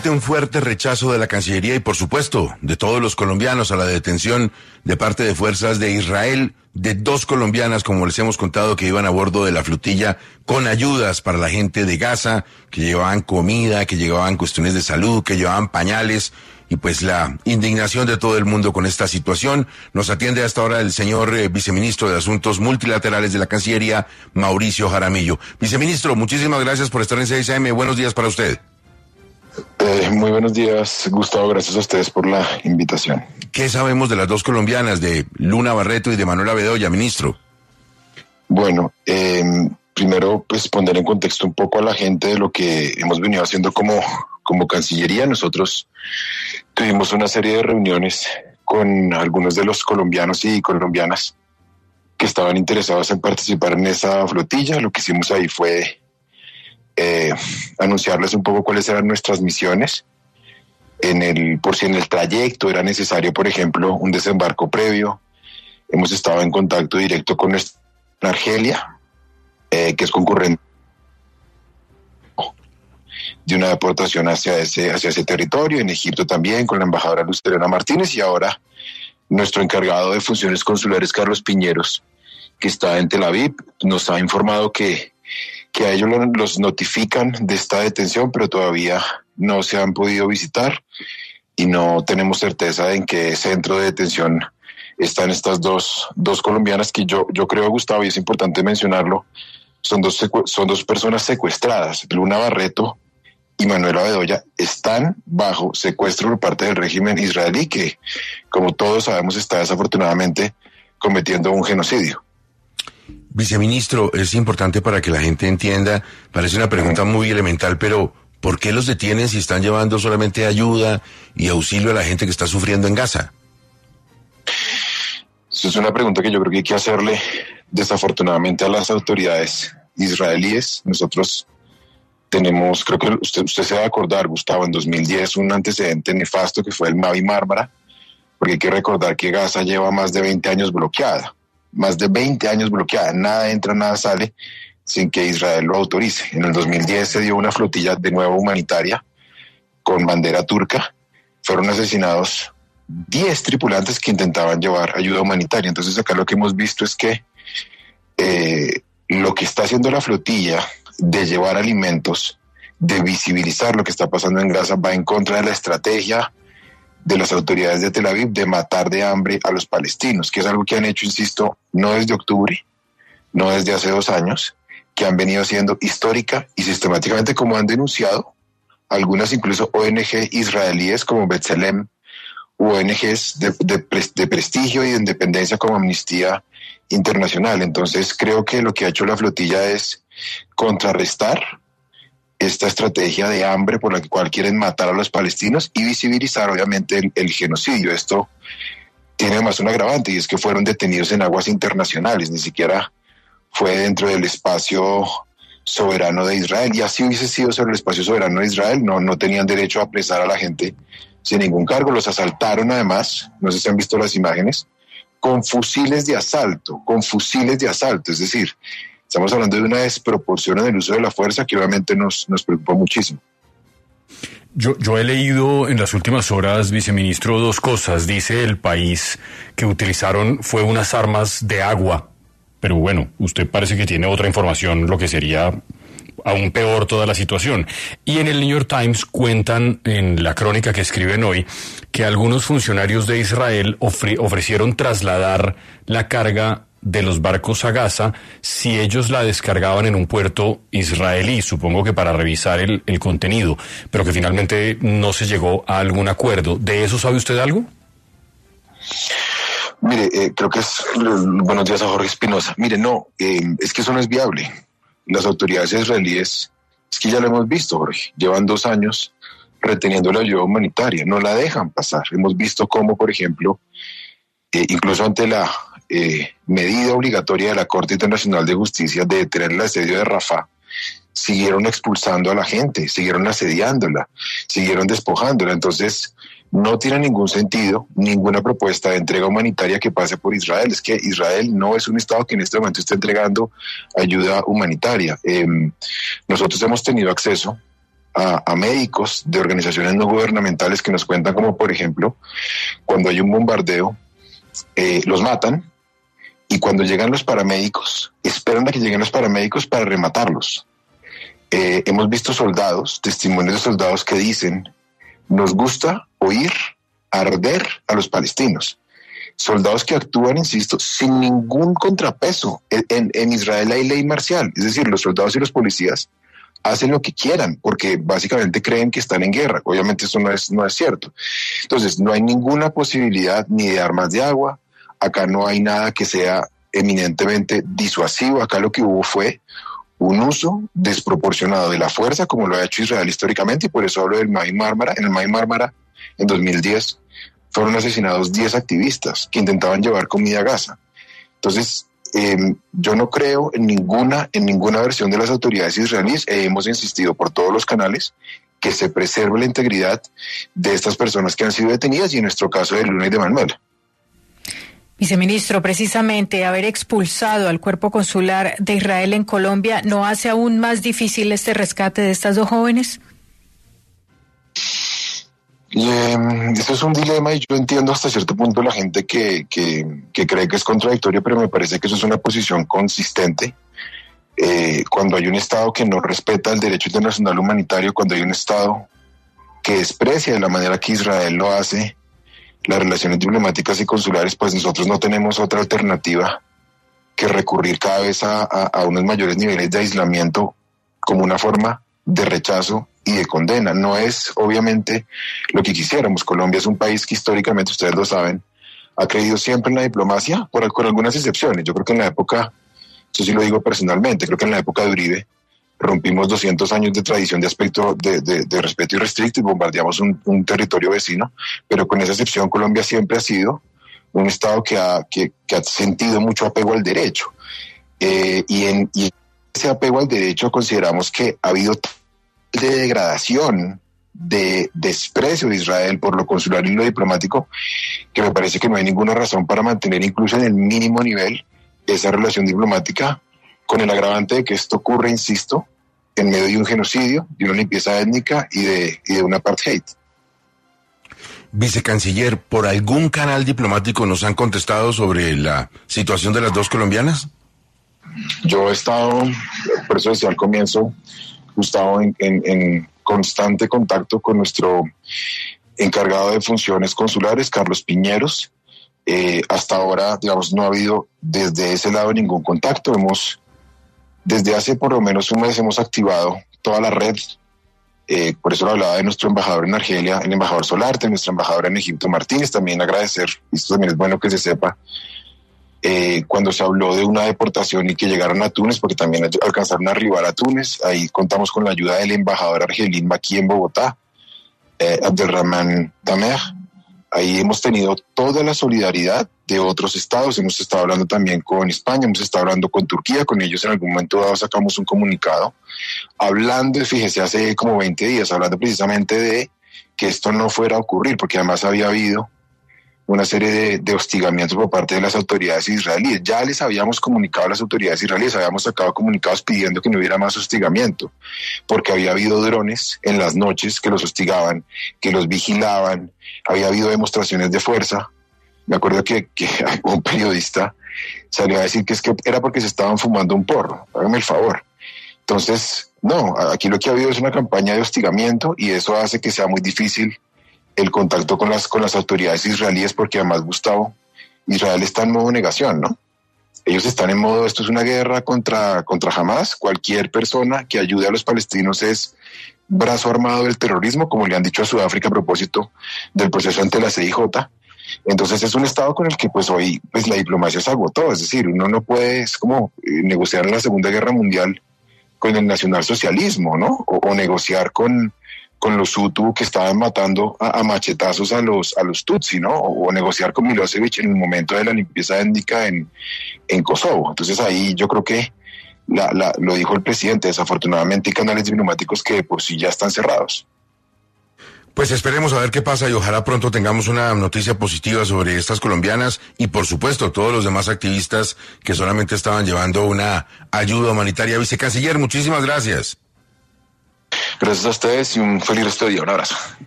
Un fuerte rechazo de la Cancillería y, por supuesto, de todos los colombianos a la detención de parte de fuerzas de Israel de 2 colombianas, como les hemos contado, que iban a bordo de la flotilla con ayudas para la gente de Gaza, que llevaban comida, que llevaban cuestiones de salud, que llevaban pañales, y pues la indignación de todo el mundo con esta situación. Nos atiende hasta ahora el señor viceministro de Asuntos Multilaterales de la Cancillería, Mauricio Jaramillo. Viceministro, muchísimas gracias por estar en 6am. Buenos días para usted. Muy buenos días, Gustavo. Gracias a ustedes por la invitación. ¿Qué sabemos de las 2 colombianas, de Luna Barreto y de Manuela Bedoya, ministro? Bueno, primero, pues poner en contexto un poco a la gente de lo que hemos venido haciendo como Cancillería. Nosotros tuvimos una serie de reuniones con algunos de los colombianos y colombianas que estaban interesados en participar en esa flotilla. Lo que hicimos ahí fue anunciarles un poco cuáles eran nuestras misiones, por si en el trayecto era necesario, por ejemplo, un desembarco previo. Hemos estado en contacto directo con Argelia, que es concurrente de una deportación hacia ese territorio, en Egipto también, con la embajadora Lucerena Martínez, y ahora nuestro encargado de funciones consulares, Carlos Piñeros, que está en Tel Aviv, nos ha informado que a ellos los notifican de esta detención, pero todavía no se han podido visitar y no tenemos certeza de en qué centro de detención están estas dos colombianas que yo creo, Gustavo, y es importante mencionarlo, son dos personas secuestradas. Luna Barreto y Manuela Bedoya están bajo secuestro por parte del régimen israelí, que, como todos sabemos, está desafortunadamente cometiendo un genocidio. Viceministro, es importante para que la gente entienda, parece una pregunta muy elemental, pero ¿por qué los detienen si están llevando solamente ayuda y auxilio a la gente que está sufriendo en Gaza? Esa es una pregunta que yo creo que hay que hacerle desafortunadamente a las autoridades israelíes. Nosotros tenemos, creo que usted se va a acordar, Gustavo, en 2010 un antecedente nefasto que fue el Mavi Mármara, porque hay que recordar que Gaza lleva más de 20 años bloqueada. Más de 20 años bloqueada, nada entra, nada sale sin que Israel lo autorice. En el 2010 se dio una flotilla de nuevo humanitaria con bandera turca. Fueron asesinados 10 tripulantes que intentaban llevar ayuda humanitaria. Entonces acá lo que hemos visto es que lo que está haciendo la flotilla de llevar alimentos, de visibilizar lo que está pasando en Gaza, va en contra de la estrategia de las autoridades de Tel Aviv de matar de hambre a los palestinos, que es algo que han hecho, insisto, no desde octubre, no desde hace 2 años, que han venido haciendo histórica y sistemáticamente, como han denunciado algunas incluso ONG israelíes como B'Tselem, u ONGs de prestigio y de independencia como Amnistía Internacional. Entonces creo que lo que ha hecho la flotilla es contrarrestar esta estrategia de hambre por la cual quieren matar a los palestinos y visibilizar obviamente el genocidio. Esto tiene además un agravante, y es que fueron detenidos en aguas internacionales, ni siquiera fue dentro del espacio soberano de Israel. Y así hubiese sido sobre el espacio soberano de Israel, no tenían derecho a apresar a la gente sin ningún cargo. Los asaltaron además, no sé si han visto las imágenes, con fusiles de asalto, es decir, estamos hablando de una desproporción en el uso de la fuerza que obviamente nos preocupó muchísimo. Yo he leído en las últimas horas, viceministro, 2 cosas. Dice El País que utilizaron fue unas armas de agua, pero bueno, usted parece que tiene otra información, lo que sería aún peor toda la situación. Y en el New York Times cuentan, en la crónica que escriben hoy, que algunos funcionarios de Israel ofrecieron trasladar la carga de los barcos a Gaza si ellos la descargaban en un puerto israelí, supongo que para revisar el contenido, pero que finalmente no se llegó a algún acuerdo. ¿De eso sabe usted algo? Mire, creo que es... Buenos días a Jorge Espinosa. Mire, no, es que eso no es viable. Las autoridades israelíes, es que ya lo hemos visto, Jorge, llevan 2 años reteniendo la ayuda humanitaria, no la dejan pasar. Hemos visto cómo, por ejemplo, incluso ante la medida obligatoria de la Corte Internacional de Justicia de detener el asedio de Rafah, siguieron expulsando a la gente, siguieron asediándola, siguieron despojándola. Entonces, no tiene ningún sentido ninguna propuesta de entrega humanitaria que pase por Israel. Es que Israel no es un Estado que en este momento esté entregando ayuda humanitaria. Nosotros hemos tenido acceso a médicos de organizaciones no gubernamentales que nos cuentan como, por ejemplo, cuando hay un bombardeo, los matan, y cuando llegan los paramédicos, esperan a que lleguen los paramédicos para rematarlos. Hemos visto testimonios de soldados que dicen: nos gusta oír arder a los palestinos. Soldados que actúan, insisto, sin ningún contrapeso. En Israel hay ley marcial, es decir, los soldados y los policías hacen lo que quieran porque básicamente creen que están en guerra. Obviamente eso no es cierto. Entonces, no hay ninguna posibilidad ni de armas de agua. Acá no hay nada que sea eminentemente disuasivo. Acá lo que hubo fue un uso desproporcionado de la fuerza, como lo ha hecho Israel históricamente, y por eso hablo del Mahi Mármara. En el Mahi Mármara, en 2010, fueron asesinados 10 activistas que intentaban llevar comida a Gaza. Entonces, yo no creo en ninguna versión de las autoridades israelíes. Hemos insistido por todos los canales que se preserve la integridad de estas personas que han sido detenidas, y en nuestro caso de Luna y de Manuel. Viceministro, precisamente haber expulsado al cuerpo consular de Israel en Colombia, ¿no hace aún más difícil este rescate de estas dos jóvenes? Eso es un dilema, y yo entiendo hasta cierto punto la gente que cree que es contradictorio, pero me parece que eso es una posición consistente. Cuando hay un Estado que no respeta el derecho internacional humanitario, cuando hay un Estado que desprecia de la manera que Israel lo hace las relaciones diplomáticas y consulares, pues nosotros no tenemos otra alternativa que recurrir cada vez a unos mayores niveles de aislamiento como una forma de rechazo y de condena. No es obviamente lo que quisiéramos. Colombia es un país que históricamente, ustedes lo saben, ha creído siempre en la diplomacia, con algunas excepciones. Yo creo que en la época, eso sí lo digo personalmente, creo que en la época de Uribe rompimos 200 años de tradición de aspecto de respeto irrestricto y bombardeamos un territorio vecino, pero con esa excepción Colombia siempre ha sido un Estado que ha sentido mucho apego al derecho. Y ese apego al derecho consideramos que ha habido de degradación, de desprecio de Israel por lo consular y lo diplomático, que me parece que no hay ninguna razón para mantener incluso en el mínimo nivel esa relación diplomática, con el agravante de que esto ocurre, insisto, en medio de un genocidio, de una limpieza étnica y de un apartheid. Vicecanciller, ¿por algún canal diplomático nos han contestado sobre la situación de las dos colombianas? Yo he estado, por eso decía al comienzo, Gustavo, en constante contacto con nuestro encargado de funciones consulares, Carlos Piñeros. Hasta ahora, digamos, no ha habido desde ese lado ningún contacto. Desde hace por lo menos un mes hemos activado toda la red. Por eso lo hablaba de nuestro embajador en Argelia, el embajador Solarte, nuestra embajadora en Egipto, Martínez. También agradecer, y esto también es bueno que se sepa, cuando se habló de una deportación y que llegaron a Túnez, porque también alcanzaron a arribar a Túnez. Ahí contamos con la ayuda del embajador argelino aquí en Bogotá, Abdelrahman Damer. Ahí hemos tenido toda la solidaridad de otros estados. Hemos estado hablando también con España, hemos estado hablando con Turquía. Con ellos en algún momento dado sacamos un comunicado hablando, fíjese, hace como 20 días, hablando precisamente de que esto no fuera a ocurrir, porque además había habido una serie de hostigamientos por parte de las autoridades israelíes. Ya les habíamos comunicado a las autoridades israelíes, habíamos sacado comunicados pidiendo que no hubiera más hostigamiento, porque había habido drones en las noches que los hostigaban, que los vigilaban, había habido demostraciones de fuerza. Me acuerdo que un periodista salió a decir que es que era porque se estaban fumando un porro. Hágame el favor. Entonces, no, aquí lo que ha habido es una campaña de hostigamiento, y eso hace que sea muy difícil el contacto con las autoridades israelíes, porque además, Gustavo, Israel está en modo negación, ¿no? Ellos están en modo, esto es una guerra contra Hamas. Cualquier persona que ayude a los palestinos es brazo armado del terrorismo, como le han dicho a Sudáfrica a propósito del proceso ante la CIJ. Entonces es un Estado con el que pues hoy pues la diplomacia se agotó. Es decir, uno no puede, es como negociar en la Segunda Guerra Mundial con el nacionalsocialismo, ¿no? O negociar con los Hutu que estaban matando a machetazos a los Tutsi, ¿no? O negociar con Milosevic en el momento de la limpieza étnica en Kosovo. Entonces ahí yo creo que lo dijo el presidente, desafortunadamente hay canales diplomáticos que por sí ya están cerrados. Pues esperemos a ver qué pasa y ojalá pronto tengamos una noticia positiva sobre estas colombianas y por supuesto todos los demás activistas que solamente estaban llevando una ayuda humanitaria. Vicecanciller, muchísimas gracias. Gracias a ustedes y un feliz resto de día. Un abrazo.